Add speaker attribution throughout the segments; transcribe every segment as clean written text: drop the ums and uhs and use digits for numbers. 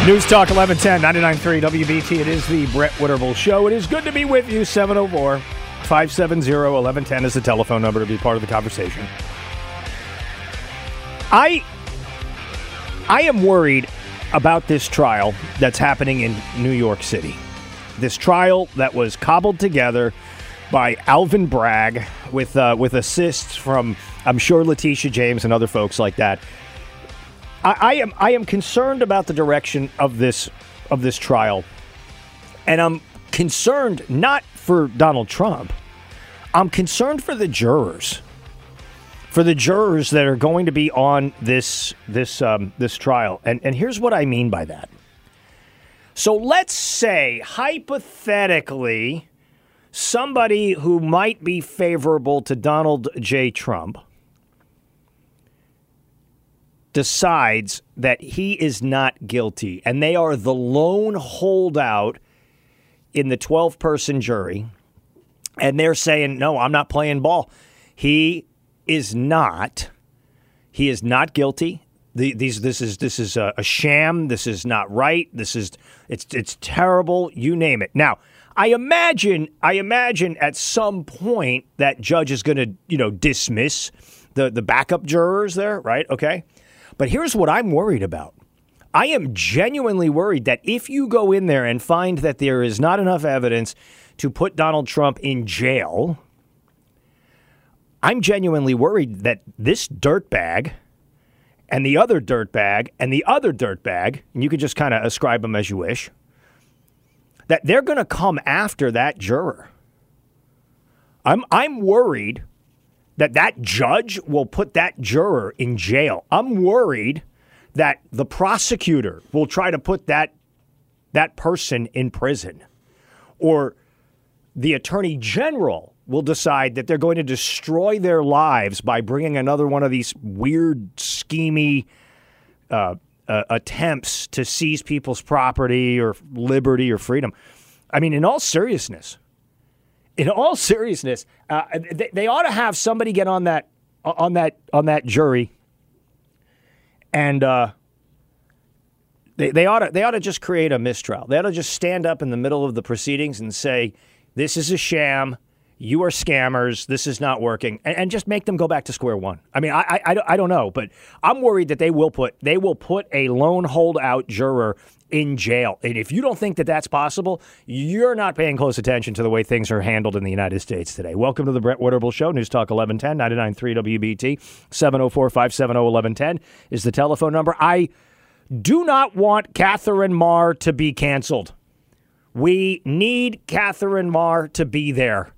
Speaker 1: News Talk 1110, 99.3 WBT. It is the Brett Winterble Show. It is good to be with you. 704-570-1110 is the telephone number to be part of the conversation. I am worried about this trial that's happening in New York City. This trial that was cobbled together by Alvin Bragg with assists from, I'm sure, Letitia James and other folks like that. I am concerned about the direction of this trial, and I'm concerned not for Donald Trump. I'm concerned for the jurors, that are going to be on this trial, and here's what I mean by that. So let's say hypothetically, somebody who might be favorable to Donald J. Trump decides that he is not guilty, and they are the lone holdout in the 12-person jury, and they're saying, no, I'm not playing ball. He is not guilty. This is a sham. This is not right. It's terrible. You name it. Now, I imagine at some point that judge is going to dismiss the backup jurors there, right? Okay. But here's what I'm worried about. I am genuinely worried that if you go in there and find that there is not enough evidence to put Donald Trump in jail, I'm genuinely worried that this dirtbag and the other dirtbag and the other dirtbag, and you can just kind of ascribe them as you wish, that they're going to come after that juror. I'm worried that judge will put that juror in jail. I'm worried that the prosecutor will try to put that person in prison, or the attorney general will decide that they're going to destroy their lives by bringing another one of these weird, schemy attempts to seize people's property or liberty or freedom. I mean, in all seriousness, they ought to have somebody get on that jury, and they ought to just create a mistrial. They ought to just stand up in the middle of the proceedings and say, "This is a sham. You are scammers. This is not working," and just make them go back to square one. I mean, I don't know, but I'm worried that they will put a lone holdout juror in jail. And if you don't think that that's possible, you're not paying close attention to the way things are handled in the United States today. Welcome to the Brett Winterble Show, News Talk 1110, 99.3 WBT, 704-570-1110 is the telephone number. I do not want Catherine Maher to be canceled. We need Catherine Maher to be there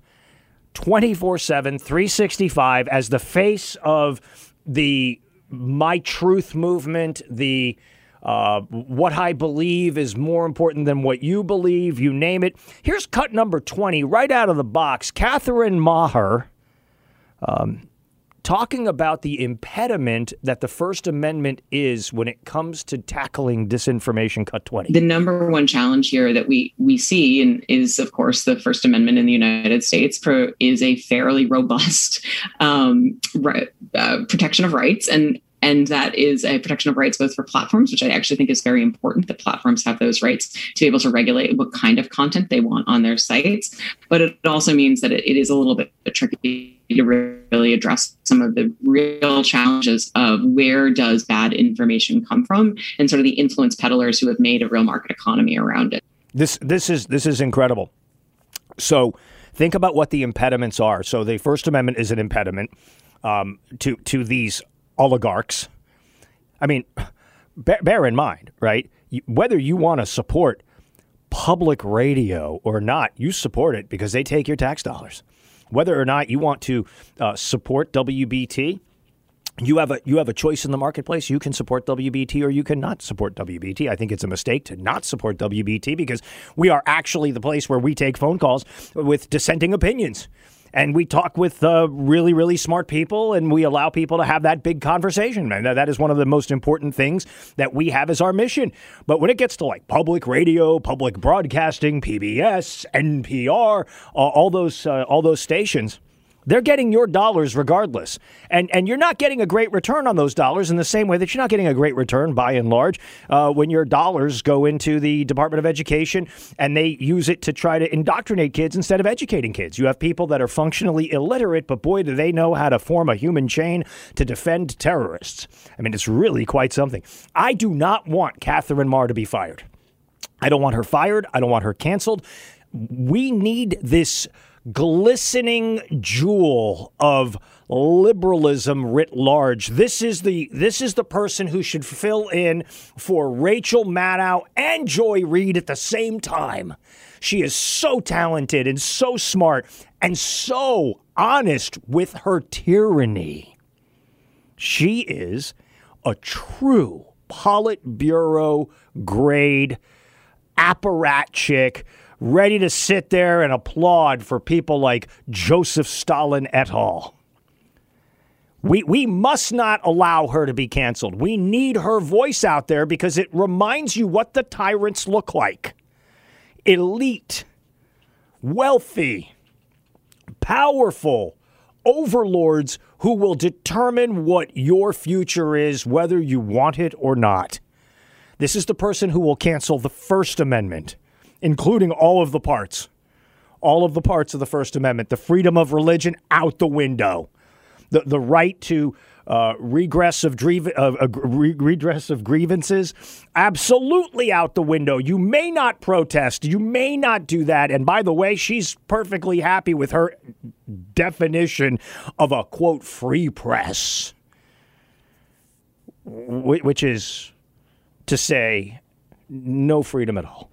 Speaker 1: 24/7, 365 as the face of the My Truth movement, the what I believe is more important than what you believe, you name it. Here's cut number 20 right out of the box. Catherine Maher talking about the impediment that the First Amendment is when it comes to tackling disinformation. Cut 20.
Speaker 2: The number one challenge here that we see and is, of course, the First Amendment in the United States is a fairly robust protection of rights. And that is a protection of rights both for platforms, which I actually think is very important, that platforms have those rights to be able to regulate what kind of content they want on their sites. But it also means that it is a little bit tricky to really address some of the real challenges of where does bad information come from and sort of the influence peddlers who have made a real market economy around it.
Speaker 1: This is incredible. So think about what the impediments are. So the First Amendment is an impediment to these oligarchs. I mean, bear in mind, right? Whether you want to support public radio or not, you support it because they take your tax dollars. Whether or not you want to support WBT, you have a choice in the marketplace. You can support WBT or you cannot support WBT. I think it's a mistake to not support WBT because we are actually the place where we take phone calls with dissenting opinions. And we talk with really, really smart people, and we allow people to have that big conversation. And that is one of the most important things that we have as our mission. But when it gets to like public radio, public broadcasting, PBS, NPR, all those stations, They're getting your dollars regardless. And you're not getting a great return on those dollars in the same way that you're not getting a great return, by and large, when your dollars go into the Department of Education and they use it to try to indoctrinate kids instead of educating kids. You have people that are functionally illiterate, but boy, do they know how to form a human chain to defend terrorists. I mean, it's really quite something. I do not want Catherine Maher to be fired. I don't want her fired. I don't want her canceled. We need this glistening jewel of liberalism writ large. This is the person who should fill in for Rachel Maddow and Joy Reid at the same time. She is so talented and so smart and so honest with her tyranny. She is a true Politburo grade apparatchik, ready to sit there and applaud for people like Joseph Stalin et al. We must not allow her to be canceled. We need her voice out there because it reminds you what the tyrants look like. Elite, wealthy, powerful overlords who will determine what your future is, whether you want it or not. This is the person who will cancel the First Amendment, including all of the parts of the First Amendment. The freedom of religion out the window. The right to redress of grievances, absolutely out the window. You may not protest. You may not do that. And by the way, she's perfectly happy with her definition of a, quote, free press, which is to say no freedom at all.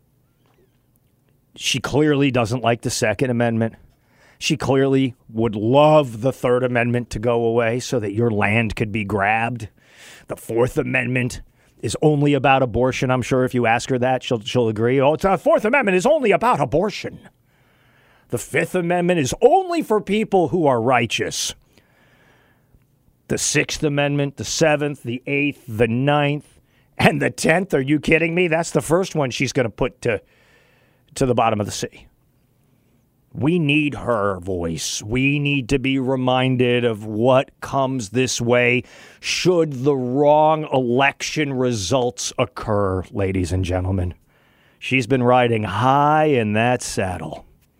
Speaker 1: She clearly doesn't like the Second Amendment. She clearly would love the Third Amendment to go away so that your land could be grabbed. The Fourth Amendment is only about abortion. I'm sure if you ask her that, she'll agree. Oh, the Fourth Amendment is only about abortion. The Fifth Amendment is only for people who are righteous. The Sixth Amendment, the Seventh, the Eighth, the Ninth, and the 10th, are you kidding me? That's the first one she's going to put to the bottom of the sea. We need her voice. We need to be reminded of what comes this way should the wrong election results occur, ladies and gentlemen. She's been riding high in that saddle.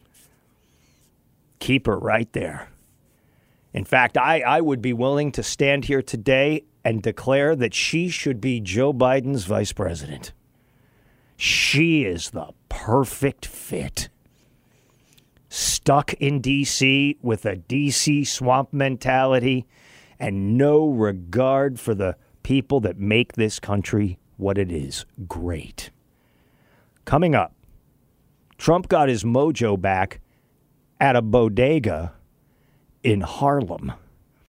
Speaker 1: Keep her right there. In fact, I would be willing to stand here today and declare that she should be Joe Biden's vice president. She is the perfect fit. Stuck in D.C. with a D.C. swamp mentality and no regard for the people that make this country what it is. Great. Coming up, Trump got his mojo back at a bodega in Harlem.